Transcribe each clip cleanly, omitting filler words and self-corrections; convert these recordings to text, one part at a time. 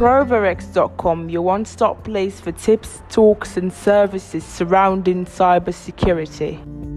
Proverex.com, your one-stop place for tips, talks, and services surrounding cybersecurity.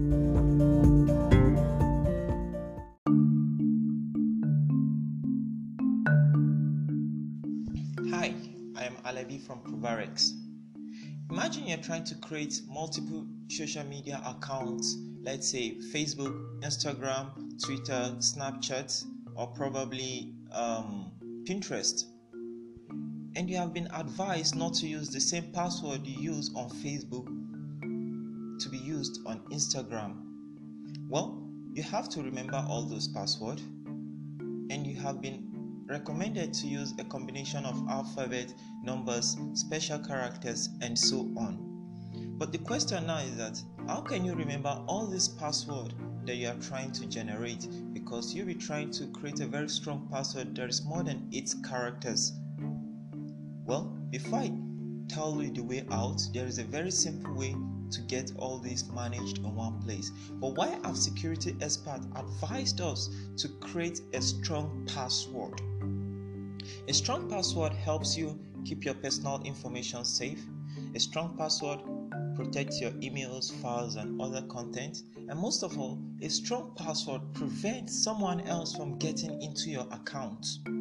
Hi, I am Alabi from Proverex. Imagine you're trying to create multiple social media accounts, let's say Facebook, Instagram, Twitter, Snapchat, or probably Pinterest. And you have been advised not to use the same password you use on Facebook to be used on Instagram. Well, you have to remember all those passwords, and you have been recommended to use a combination of alphabet, numbers, special characters, and so on. But the question now is that how can you remember all these passwords that you are trying to generate? Because you'll be trying to create a very strong password that is more than 8 characters. Well, before I tell you the way out, there is a very simple way to get all this managed in one place. But why have security experts advised us to create a strong password? A strong password helps you keep your personal information safe. A strong password protects your emails, files, and other content. And most of all, a strong password prevents someone else from getting into your account.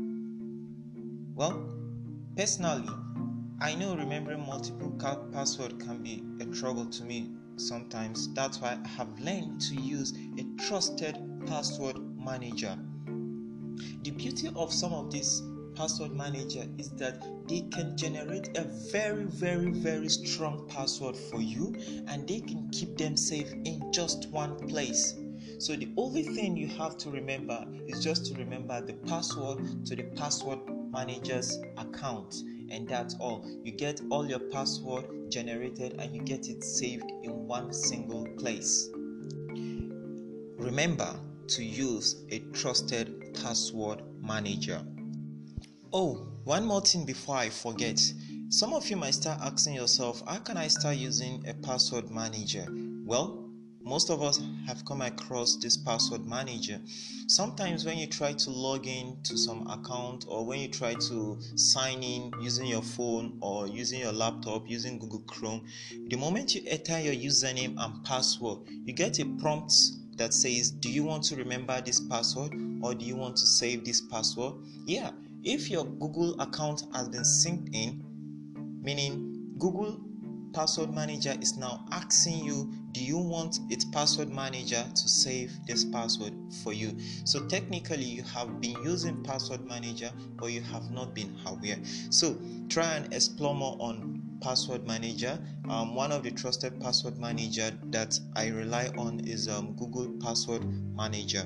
Well, personally, I know remembering multiple passwords can be a trouble to me sometimes. That's why I have learned to use a trusted password manager. The beauty of some of these password manager is that they can generate a very strong password for you, and they can keep them safe in just one place. So the only thing you have to remember is just to remember the password to the password manager's account, and that's all. You get all your password generated and you get it saved in one single place. Remember to use a trusted password manager. Oh, one more thing before I forget. Some of you might start asking yourself, how can I start using a password manager? Well, most of us have come across this password manager. Sometimes when you try to log in to some account, or when you try to sign in using your phone or using your laptop, using Google Chrome, the moment you enter your username and password, you get a prompt that says, do you want to remember this password or do you want to save this password? Yeah, if your Google account has been synced in, meaning Google Password Manager is now asking you, do you want its password manager to save this password for you? So technically you have been using password manager, but you have not been aware. So try and explore more on password manager. One of the trusted password manager that I rely on is Google Password Manager.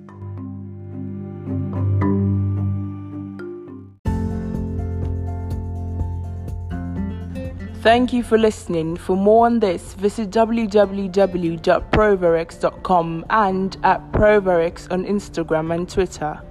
Thank you for listening. For more on this, visit www.proverex.com and at Proverex on Instagram and Twitter.